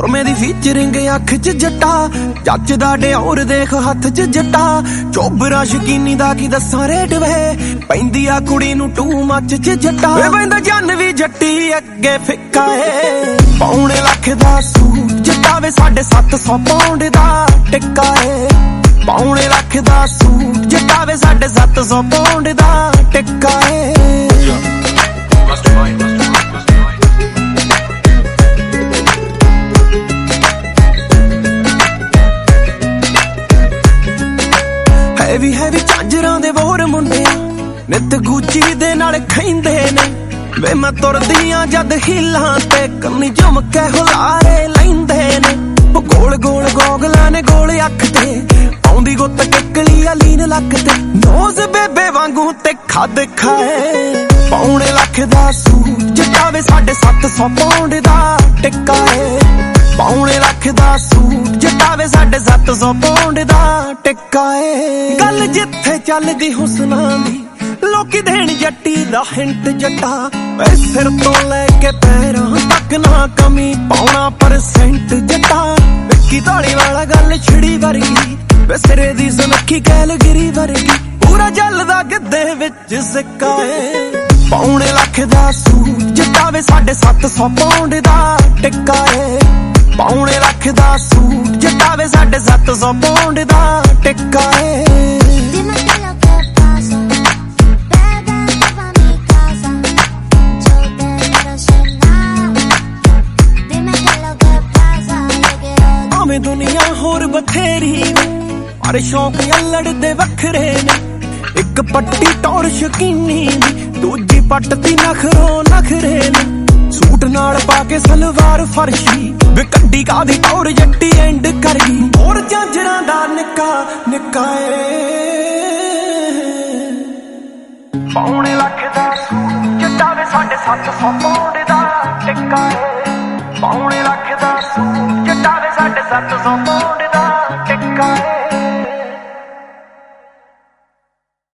ਸੁਰਮੇ ਦੀ featuring ਅੱਖ 'ਚ ਜੱਟਾ, ਜੱਜਦਾ Dior ਦੇਖ ਹੱਥ 'ਚ ਜੱਟਾ। ਚੋਬਰਾ ਸ਼ਕੀਨੀ ਦਾ ਕੀ ਦੱਸਾਂ ਰੇਟ ਵੇ, ਪੈਂਦੀ ਆ ਕੁੜੀ ਨੂੰ ਟੂ ਮੱਚ 'ਚ ਜੱਟਾ। ਵੇ ਬੰਦਾ ਜਨ ਵੀ ਜੱਟੀ ਅੱਗੇ ਫਿੱਕਾ ਏ, ਪੌਣੇ ਲੱਖ ਦਾ ਸੂਟ ਜੱਟਾ ਵੇ 750 ਪਾਉਂਡ ਦਾ ਟਿੱਕਾ ਏ। ਪੌਣੇ ਲੱਖ ਦਾ ਸੂਟ ਜੱਟਾ ਵੇ 750 ਪਾਉਂਡ ਦਾ ਟਿੱਕਾ ਏ। ਹੈਵੀ ਹੈਵੀ ਝਾਂਜਰਾਂ ਦੇ ਵੋਰ ਮੁੰਡੇ ਨਿੱਤ ਗੁੱਚੀ ਦੇ ਨਾਲ ਖੈਂਦੇ ਨੇ। ਵੇ ਮੈਂ ਤੁਰਦੀਆਂ ਜਦ ਹੀਲਾਂ ਤੇ ਕੰਨੀ ਝੁਮਕੇ ਹੁਲਾਰੇ ਲੈਂਦੇ ਨੇ। ਗੋਲ ਗੋਲ ਗੋਗਲਾਂ ਨੇ ਗੋਲ ਅੱਖ ਤੇ, ਆਉਂਦੀ ਗੁੱਤ ਕਿੱਕਲੀ ਆ ਲੀਨ ਲੱਕ ਤੇ। ਨੋਜ਼ ਬੇਬੇ ਵਾਂਗੂ ਤੇ ਖੱਦ ਖਾਏ, ਪੌਣੇ ਲੱਖ ਦਾ ਸੂਟ ਜੱਟਾ ਵੇ 750 ਪਾਉਂਡ ਦਾ ਟਿੱਕਾ ਏ। ਪੌਣੇ ਲੱਖ ਦਾ ਸੂਟ ਜੱਟਾ ਵੇ 750 ਪਾਉਂਡ ਦਾ ਟਿੱਕਾ ਏ। ਗੱਲ ਜਿੱਥੇ ਚੱਲਦੀ ਹੁਸਨਾਂ ਦੀ ਲੋਕੀ ਦੇਣ ਜੱਟੀ ਦਾ ਹਿੰਟ ਜੱਟਾ। ਵੇ ਸਿਰ ਤੋਂ ਲੈ ਕੇ ਪੈਰਾਂ ਤੱਕ ਨਾ ਕਮੀ ਪਾਉਣਾ % ਜੱਟਾ। ਵਿੱਕੀ ਢਾਲੀ ਵਾਲਾ ਗੱਲ ਛਿੜੀ ਵਰਗੀ, ਵੇ ਸਿਰੇ ਦੀ ਸੁਨੱਖੀ ਕੈਲਗਰੀ ਵਰਗੀ। ਪੂਰਾ ਜਲਦਾ ਗਿੱਧੇ ਵਿੱਚ ਸਿੱਕਾ ਏ, ਪੌਣੇ ਲੱਖ ਦਾ ਸੂਟ ਜੱਟਾ ਵੇ 750 ਪਾਉਂਡ ਦਾ ਟਿੱਕਾ ਏ। ਪੌਣੇ ਲੱਖ ਦਾ ਸੂਟ ਜੱਟਾ ਵੇ 750 ਪਾਉਂਡ ਦਾ ਟਿੱਕਾ ਏ। ਭਾਵੇਂ ਦੁਨੀਆ ਹੋਰ ਬਥੇਰੀ ਪਰ ਸ਼ੌਂਕ ਅਲੜ ਦੇ ਵੱਖਰੇ ਨੇ। ਇੱਕ ਪੱਟੀ ਟੌਰ ਸ਼ਕੀਨੀ ਦੀ, ਦੂਜੀ ਪੱਟ ਦੀ ਨਖਰੋ ਨਖਰੇ ਨੇ। ਸੂਟ ਨਾਲ ਪਾ ਕੇ ਸਲਵਾਰ ਫਰਸ਼ੀ, ਵੇ ਕੱਢੀ ਕਾਦੀ ਟੌਰ ਜੱਟੀ ਐਂਡ ਕਰ ਗਈ। ਹੋਰ ਝਾਂਜਰਾਂ ਦਾ ਨਿੱਕਾ ਨਿੱਕਾ ਏ, ਪੌਣੇ ਲੱਖ ਦਾ ਸੂਟ ਜੱਟਾ ਵੇ 750 ਪਾਉਂਡ ਦਾ ਟਿੱਕਾ ਏ। ਪੌਣੇ ਲੱਖ ਦਾ ਸੂਟ ਜੱਟਾ ਵੇ 750 ਪਾਉਂਡ ਦਾ ਟਿੱਕਾ ਏ।